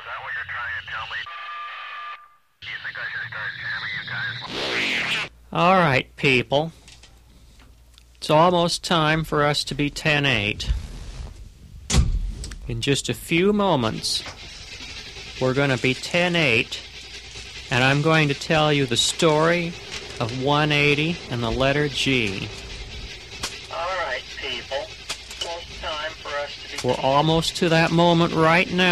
that what you're trying to tell me? Do you think I should start jamming you guys? All right, people. It's almost time for us to be 10-8. In just a few moments, we're going to be 10-8, and I'm going to tell you the story of 180 and the letter G. All right, people. It's time for us to be... We're almost to that moment right now.